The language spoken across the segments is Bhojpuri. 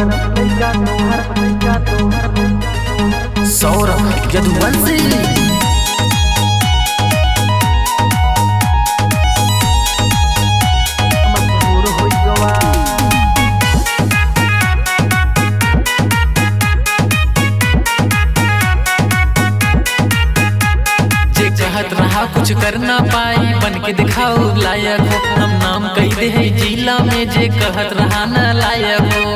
सौरभ यदुवंशी कहत रहा कुछ कर ना पाई बन के दिखाओ लायक हो। हम नाम कह दे है जिला में जे कहत रहा ना लायक हो।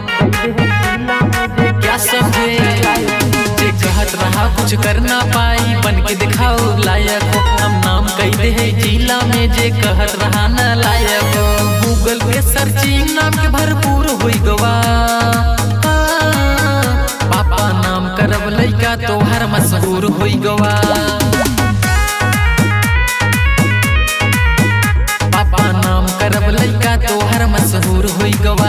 क्या समझे जे कहत रहा कुछ कर ना पाई बन के दिखाओ लायक हो। हम नाम कह दे है जिला में जे कहत रहा ना लायक हो। गूगल पे सर्चिंग नाम के भरपूर हुई गवा। पापा नाम करब लइका तोहर मशहूर हुई गवा। करब लइका तोहर मशहूर हुई गवा।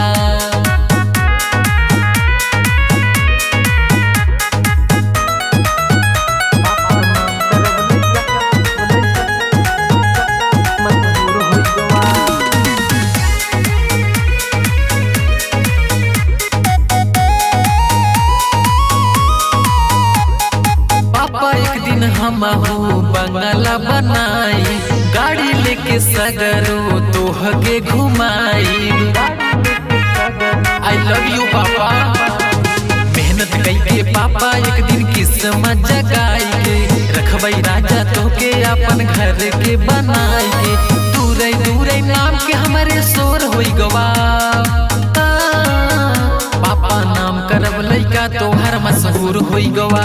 पापा एक दिन हम बंगला बनाई गाड़ी लेके सगरो तोहके घुमाई। आई लव यू पापा। मेहनत करके पापा एक दिन किस्मत जगाई के रखबई राजा तोके अपन घर के बनाई के। दूरे दूरे नाम के हमारे शोर होई गवा। पापा नाम करब लइका तोहर मशहूर होई गवा।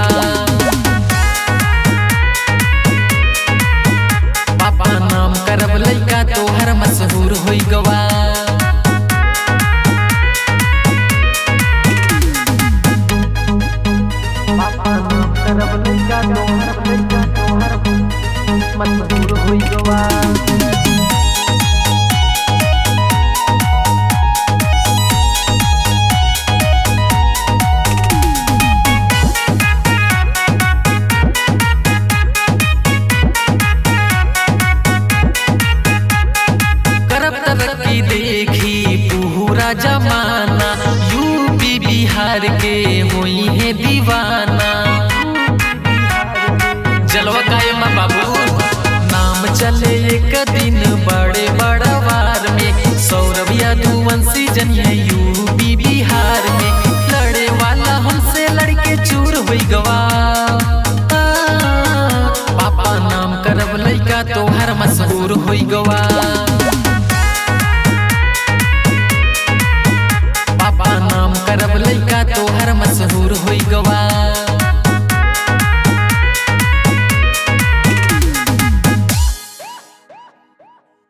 करब लइका तोहर मशहूर हुई गवा। करब लइका तोहर मशहूर हुई गवा। तरक्की देखी पूरा जमाना यूपी बिहार के हुई है दीवाना। जलवा कायम बाबू नाम चले एक दिन बड़े बड़ा वार में। सौरभ यदुवंशी जनिए यूपी बिहार में। लड़े वाला हमसे लड़के चूर हुई गवा। पापा नाम करब लइका तोहर मशहूर हुई गवा। करब लइका तोहर मशहूर हुई गवा।